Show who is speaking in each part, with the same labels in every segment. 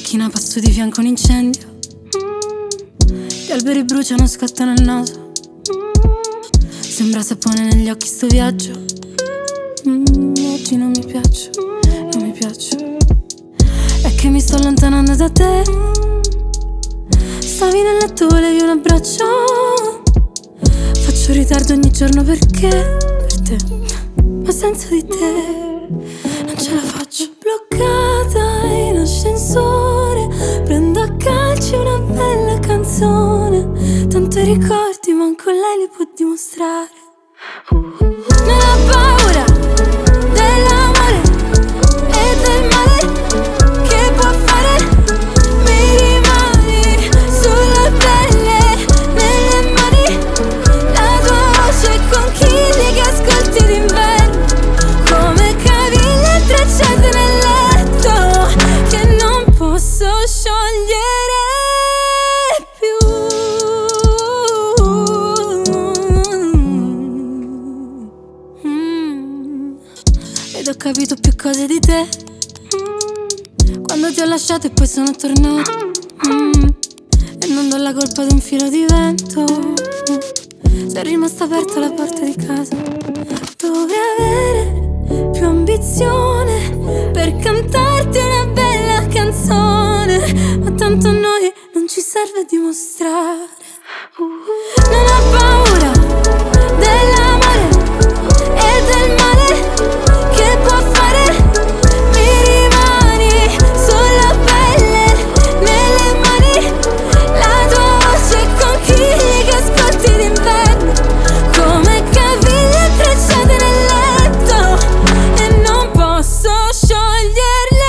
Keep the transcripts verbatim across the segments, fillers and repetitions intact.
Speaker 1: macchina passo di fianco un incendio. Gli alberi bruciano, scattano il naso. Sembra sapone negli occhi sto viaggio. mm, Oggi non mi piaccio, non mi piaccio. È che mi sto allontanando da te. Stavi nel letto, volevi un abbraccio. Faccio ritardo ogni giorno perché per te, ma senza di te non ce la faccio. Bloccata in ascensore, prendo a calci una bella canzone. Tanto i ricordi manco lei li può dimostrare. Non ho paura dell'amore e del male che può fare. Mi rimani sulla pelle, nelle mani, la tua voce conchiglie che ascolti d'inverno, come caviglie tracciate nel letto che non posso sciogliere più. mm. Ed ho capito più cose di te quando ti ho lasciato e poi sono tornato. mm. E non do la colpa ad un filo di vento. Se è rimasta aperta la porta di casa, dovrei avere più ambizione per cantarti una bella canzone, ma tanto a noi non ci serve dimostrare. Non ho paura dell'amore e del male che può fare. Mi rimani sulla pelle, nelle mani, la tua voce conchiglie che ascolti d'inverno, come caviglie tracciate nel letto e non posso scioglierle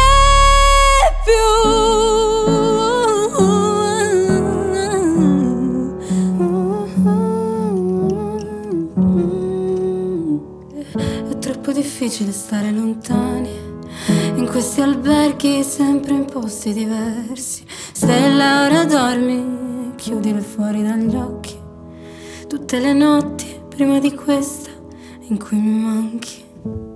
Speaker 1: più. È troppo difficile stare lontani in questi alberghi sempre in posti diversi. Stella, ora dormi, chiudile fuori dagli occhi tutte le notti prima di questa in cui mi manchi.